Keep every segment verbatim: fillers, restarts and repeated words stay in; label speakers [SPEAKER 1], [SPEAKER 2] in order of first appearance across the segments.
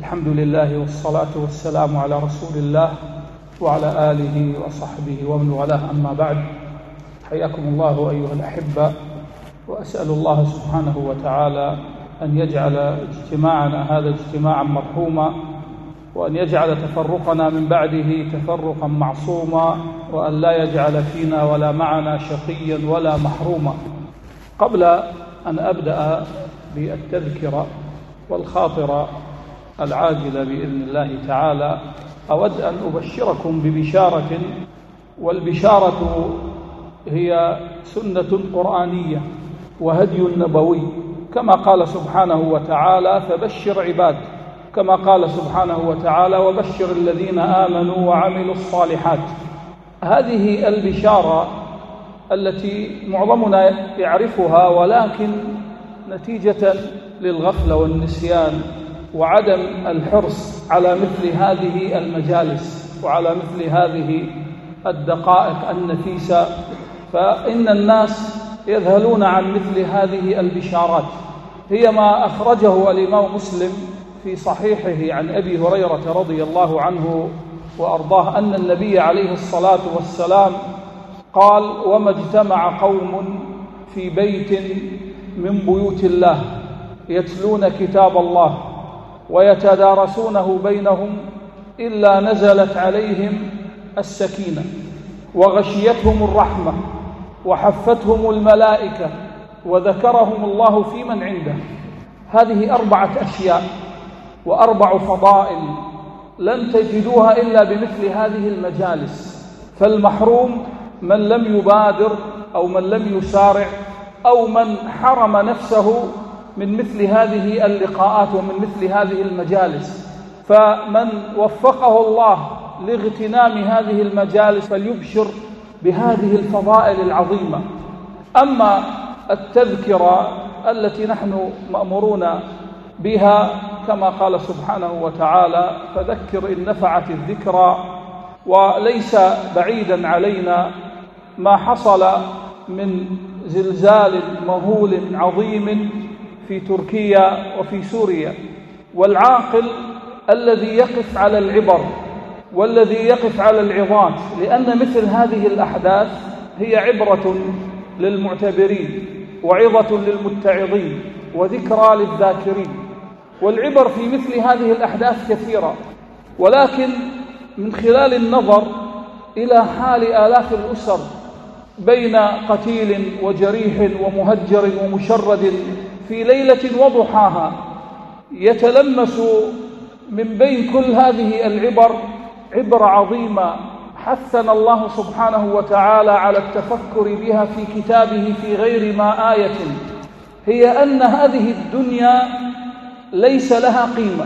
[SPEAKER 1] الحمد لله والصلاة والسلام على رسول الله وعلى آله وصحبه ومن والاه، أما بعد. حياكم الله أيها الأحبة، وأسأل الله سبحانه وتعالى أن يجعل اجتماعنا هذا اجتماعا مرحوما، وأن يجعل تفرقنا من بعده تفرقا معصوما، وأن لا يجعل فينا ولا معنا شقيا ولا محروما. قبل أن أبدأ بالتذكرة والخاطرة العاجلة بإذن الله تعالى، أود أن أبشركم ببشارة، والبشارة هي سنة قرآنية وهدي نبوي، كما قال سبحانه وتعالى: فبشر عباد، كما قال سبحانه وتعالى: وبشر الذين آمنوا وعملوا الصالحات. هذه البشارة التي معظمنا يعرفها، ولكن نتيجة للغفلة والنسيان وعدم الحرص على مثل هذه المجالس وعلى مثل هذه الدقائق النفيسة، فإن الناس يذهلون عن مثل هذه البشارات. هي ما أخرجه الإمام مسلم في صحيحه عن أبي هريرة رضي الله عنه وأرضاه أن النبي عليه الصلاة والسلام قال: وما اجتمع قوم في بيت من بيوت الله يتلون كتاب الله ويتدارسونه بينهم إلا نزلت عليهم السكينة وغشيتهم الرحمة وحفتهم الملائكة وذكرهم الله في من عنده. هذه أربعة أشياء وأربع فضائل لن تجدوها إلا بمثل هذه المجالس. فالمحروم من لم يبادر أو من لم يسارع أو من حرم نفسه من مثل هذه اللقاءات ومن مثل هذه المجالس. فمن وفقه الله لاغتنام هذه المجالس فليبشر بهذه الفضائل العظيمة. أما التذكرة التي نحن مأمورون بها، كما قال سبحانه وتعالى: فذكر إن نفعت الذكرى. وليس بعيدا علينا ما حصل من زلزال مهول عظيم في تركيا وفي سوريا، والعاقل الذي يقف على العبر والذي يقف على العظات، لأن مثل هذه الأحداث هي عبرة للمعتبرين وعظة للمتعظين وذكرى للذاكرين. والعبر في مثل هذه الأحداث كثيرة، ولكن من خلال النظر إلى حال آلاف الأسر بين قتيل وجريح ومهجر ومشرد في ليلة وضحاها، يتلمس من بين كل هذه العبر عبرة عظيمة حثنا الله سبحانه وتعالى على التفكر بها في كتابه في غير ما آية، هي أن هذه الدنيا ليس لها قيمة،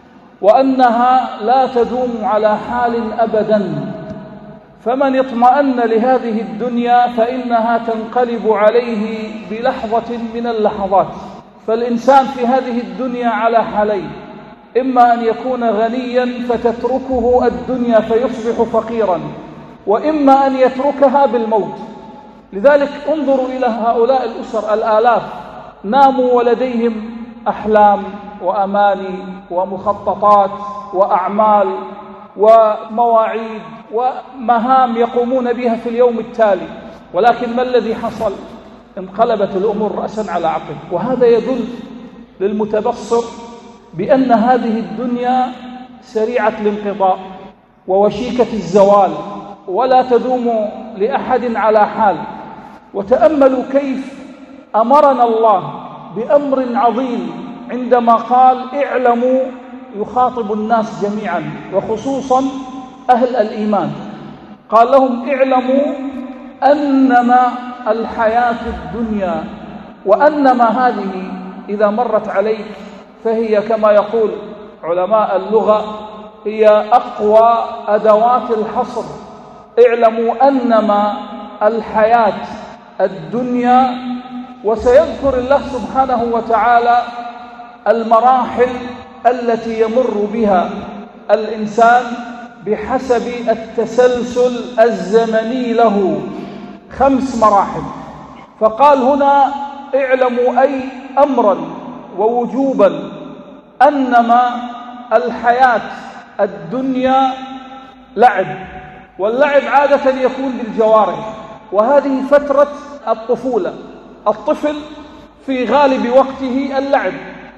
[SPEAKER 1] وأنها لا تدوم على حال أبداً. فمن اطمأن لهذه الدنيا فإنها تنقلب عليه بلحظة من اللحظات. فالإنسان في هذه الدنيا على حالين: إما أن يكون غنياً فتتركه الدنيا فيصبح فقيراً، وإما أن يتركها بالموت. لذلك انظروا إلى هؤلاء الأسر الآلاف، ناموا ولديهم أحلام وأماني ومخططات وأعمال ومواعيد ومهام يقومون بها في اليوم التالي، ولكن ما الذي حصل؟ انقلبت الأمور رأسا على عقب. وهذا يدل للمتبصر بأن هذه الدنيا سريعة الانقضاء ووشيكة الزوال، ولا تدوم لأحد على حال. وتأملوا كيف أمرنا الله بأمر عظيم عندما قال: اعلموا، يخاطب الناس جميعا وخصوصا أهل الإيمان. قال لهم: اعلموا أنما الحياة الدنيا، وأنما هذه إذا مرت عليك فهي كما يقول علماء اللغة هي أقوى أدوات الحصر. اعلموا أنما الحياة الدنيا. وسيذكر الله سبحانه وتعالى المراحل التي يمر بها الإنسان بحسب التسلسل الزمني له، خمس مراحل. فقال هنا: اعلموا أي أمرا ووجوبا أنما الحياة الدنيا لعب، واللعب عادة يكون بالجوارح، وهذه فترة الطفولة. الطفل في غالب وقته اللعب،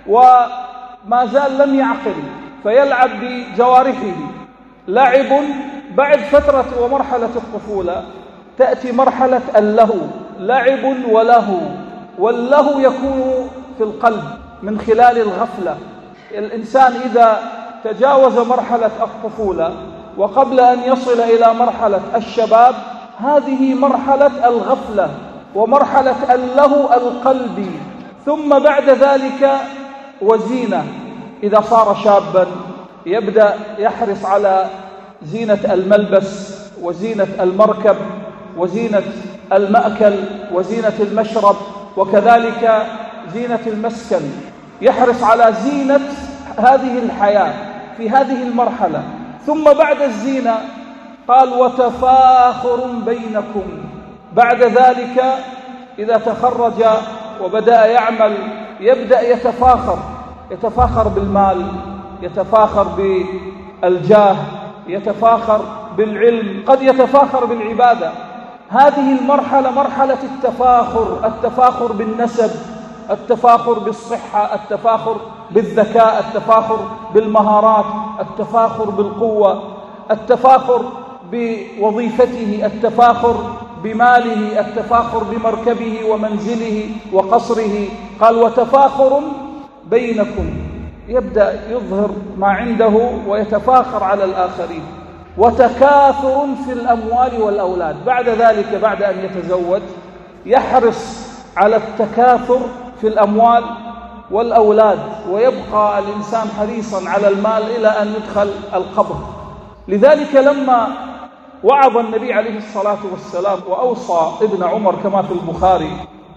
[SPEAKER 1] وما زال لم يعقل فيلعب بجوارحه لعب. بعد فترة ومرحلة الطفولة تأتي مرحلة اللهو، لعب ولهو، واللهو يكون في القلب من خلال الغفلة. الإنسان إذا تجاوز مرحلة الطفولة وقبل أن يصل إلى مرحلة الشباب، هذه مرحلة الغفلة ومرحلة اللهو القلبي. ثم بعد ذلك وزينة، إذا صار شابا يبدأ يحرص على زينة الملبس وزينة المركب وزينة المأكل وزينة المشرب، وكذلك زينة المسكن، يحرص على زينة هذه الحياة في هذه المرحلة. ثم بعد الزينة قال وتفاخر بينكم. بعد ذلك إذا تخرج وبدأ يعمل يبدأ يتفاخر، يتفاخر بالمال، يتفاخر بالجاه، يتفاخر بالعلم، قد يتفاخر بالعبادة. هذه المرحلة مرحلة التفاخر، التفاخر بالنسب، التفاخر بالصحة، التفاخر بالذكاء، التفاخر بالمهارات، التفاخر بالقوة، التفاخر بوظيفته، التفاخر بماله، التفاخر بمركبه ومنزله وقصره. قال وتفاخر بينكم، يبدأ يظهر ما عنده ويتفاخر على الآخرين. وتكاثر في الأموال والأولاد، بعد ذلك بعد أن يتزوج يحرص على التكاثر في الأموال والأولاد، ويبقى الإنسان حريصا على المال إلى أن يدخل القبر. لذلك لما وعظ النبي عليه الصلاة والسلام وأوصى ابن عمر كما في البخاري،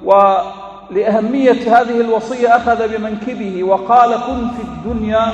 [SPEAKER 1] ولأهمية هذه الوصية أخذ بمنكبه وقال كن في الدنيا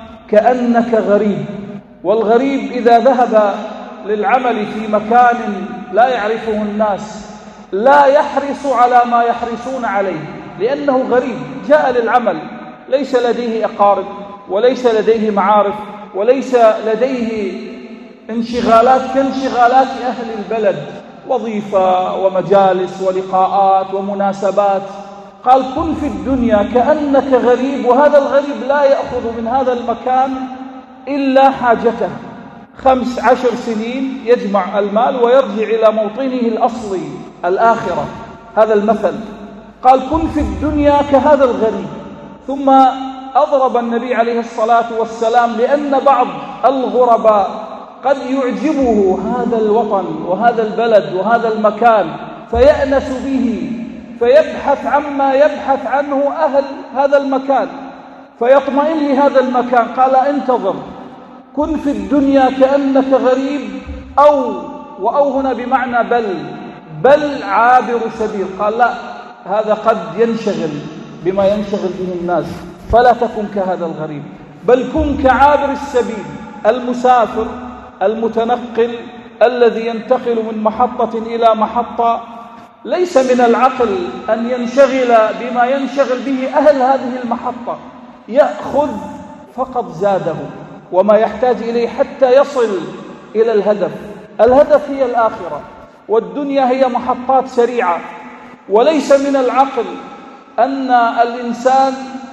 [SPEAKER 1] كأنك غريب. والغريب إذا ذهب للعمل في مكان لا يعرفه الناس لا يحرص على ما يحرصون عليه، لأنه غريب جاء للعمل، ليس لديه أقارب وليس لديه معارف وليس لديه انشغالات كانشغالات أهل البلد، وظيفة ومجالس ولقاءات ومناسبات. قال كن في الدنيا كأنك غريب، وهذا الغريب لا يأخذ من هذا المكان إلا حاجته. خمس عشر سنين يجمع المال ويرجع إلى موطنه الأصلي الآخرة، هذا المثل. قال كن في الدنيا كهذا الغريب. ثم أضرب النبي عليه الصلاة والسلام لأن بعض الغرباء قد يعجبه هذا الوطن وهذا البلد وهذا المكان فيأنس به، فيبحث عما يبحث عنه أهل هذا المكان، فيطمئن لهذا المكان. قال انتظر، كن في الدنيا كأنك غريب، أو وأو هنا بمعنى بل بل عابر سبيل. قال لا، هذا قد ينشغل بما ينشغل به الناس، فلا تكن كهذا الغريب، بل كن كعابر السبيل المسافر المتنقل الذي ينتقل من محطة إلى محطة. ليس من العقل أن ينشغل بما ينشغل به أهل هذه المحطة، يأخذ فقط زاده وما يحتاج إليه حتى يصل إلى الهدف. الهدف هي الآخرة، والدنيا هي محطات سريعة. وليس من العقل أن الإنسان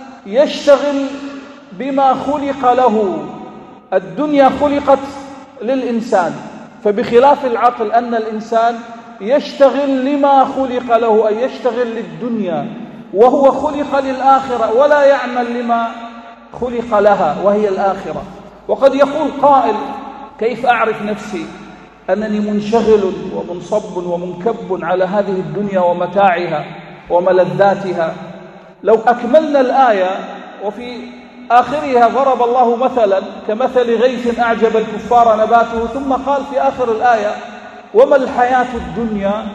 [SPEAKER 1] يشتغل بما خلق له، الدنيا خلقت للإنسان، فبخلاف العقل أن الإنسان يشتغل لما خلق له، أي يشتغل للدنيا، وهو خلق للآخرة ولا يعمل لما خلق لها وهي الآخرة. وقد يقول قائل كيف أعرف نفسي أنني منشغل ومنصب ومنكب على هذه الدنيا ومتاعها وملذاتها؟ لو أكملنا الآية وفي آخرها ضرب الله مثلا كمثل غيث أعجب الكفار نباته، ثم قال في آخر الآية وما الحياة الدنيا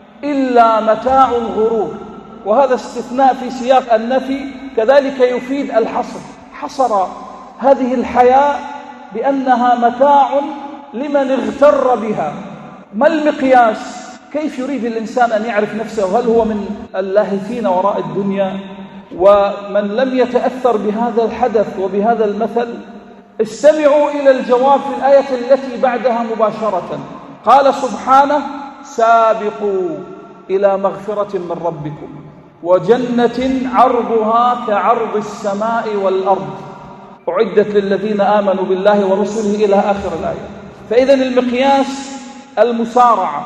[SPEAKER 1] إلا متاع الغرور. وهذا استثناء في سياق النفي كذلك يفيد الحصر، حصر هذه الحياة بأنها متاع لمن اغتر بها. ما المقياس؟ كيف يريد الإنسان أن يعرف نفسه؟ هل هو من اللاهثين وراء الدنيا؟ ومن لم يتأثر بهذا الحدث وبهذا المثل استمعوا إلى الجواب في الآية التي بعدها مباشرة. قال سبحانه: سابقوا إلى مغفرة من ربكم وجنة عرضها كعرض السماء والأرض أعدت للذين آمنوا بالله ورسله إلى آخر الآية. فإذا المقياس المسارعة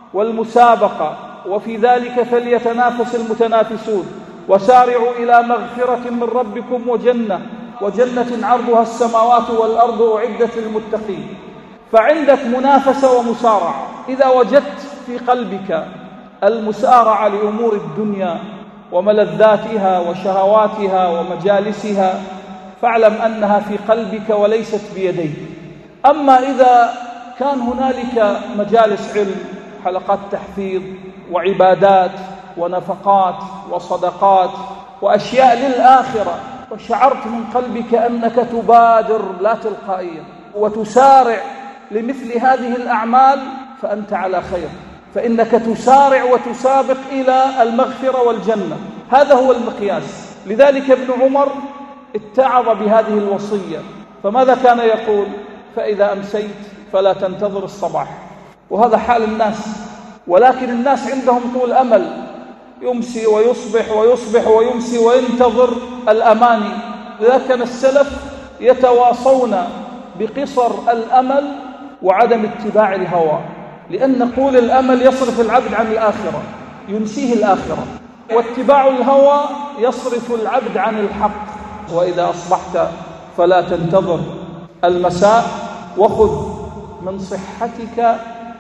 [SPEAKER 1] والمسابقة، وفي ذلك فليتنافس المتنافسون. وسارعوا إلى مغفرة من ربكم وجنة وجنة عرضها السماوات والأرض أعدت للمتقين. فعندك منافسة ومسارعة. إذا وجدت في قلبك المسارعة لأمور الدنيا وملذاتها وشهواتها ومجالسها فاعلم أنها في قلبك وليست بيديك. أما إذا كان هنالك مجالس علم، حلقات تحفيظ وعبادات ونفقات وصدقات وأشياء للآخرة، وشعرت من قلبك أنك تبادر لا تلقائيا وتسارع لمثل هذه الأعمال فأنت على خير، فإنك تسارع وتسابق إلى المغفرة والجنة. هذا هو المقياس. لذلك ابن عمر اتعظ بهذه الوصية، فماذا كان يقول؟ فإذا أمسيت فلا تنتظر الصباح. وهذا حال الناس، ولكن الناس عندهم طول أمل، يمسي ويصبح ويصبح ويمسي وينتظر الأماني. لذلك كان السلف يتواصون بقصر الأمل وعدم اتباع الهوى، لأن طول الأمل يصرف العبد عن الآخرة، ينسيه الآخرة، واتباع الهوى يصرف العبد عن الحق. وإذا أصبحت فلا تنتظر المساء، وخذ من صحتك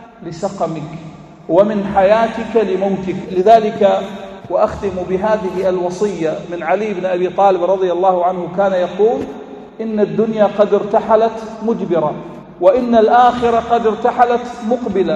[SPEAKER 1] لسقمك ومن حياتك لموتك. لذلك وأختم بهذه الوصية من علي بن أبي طالب رضي الله عنه، كان يقول: إن الدنيا قد ارتحلت مجبرة، وإن الآخرة قد ارتحلت مقبلة،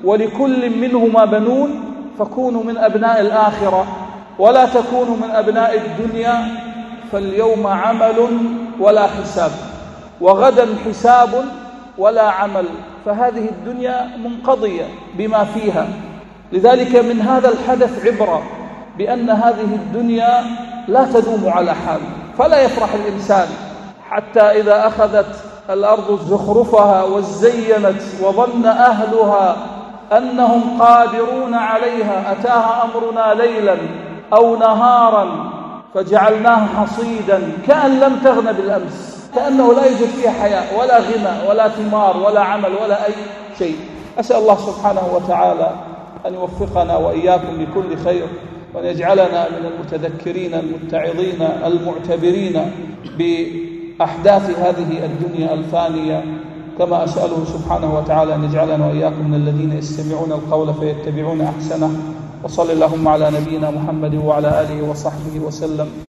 [SPEAKER 1] ولكل منهما بنون، فكونوا من أبناء الآخرة ولا تكونوا من أبناء الدنيا، فاليوم عمل ولا حساب، وغدا حساب ولا عمل، فهذه الدنيا منقضية بما فيها. لذلك من هذا الحدث عبرة بأن هذه الدنيا لا تدوم على حال، فلا يفرح الإنسان حتى إذا أخذت الأرض زخرفها وزينت وظن أهلها أنهم قادرون عليها أتاها أمرنا ليلا أو نهارا فجعلناها حصيدا كأن لم تغن بالأمس، كأنه لا يوجد فيها حياة ولا غنى ولا ثمار ولا عمل ولا أي شيء. أسأل الله سبحانه وتعالى أن يوفقنا وإياكم لكل خير، وأن يجعلنا من المتذكرين المتعظين المعتبرين بأحداث هذه الدنيا الفانية، كما أسأله سبحانه وتعالى أن يجعلنا وإياكم من الذين يستمعون القول فيتبعون أحسنه. وصلى اللهم على نبينا محمد وعلى آله وصحبه وسلم.